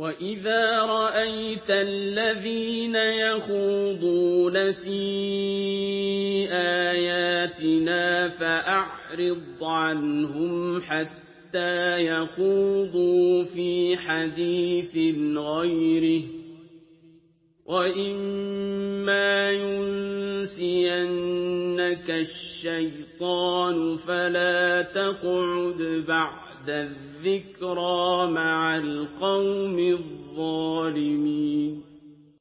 وَإِذَا رَأَيْتَ الَّذِينَ يَخُوضُونَ فِي آيَاتِنَا فَأَعْرِضْ عَنْهُمْ حَتَّىٰ يَخُوضُوا فِي حَدِيثٍ غَيْرِهِ ۚ وَإِمَّا يُنسِيَنَّكَ الشَّيْطَانُ فَلَا تَقْعُدْ بَعْدَ الذِّكْرَىٰ مَعَ الْقَوْمِ الظَّالِمِينَ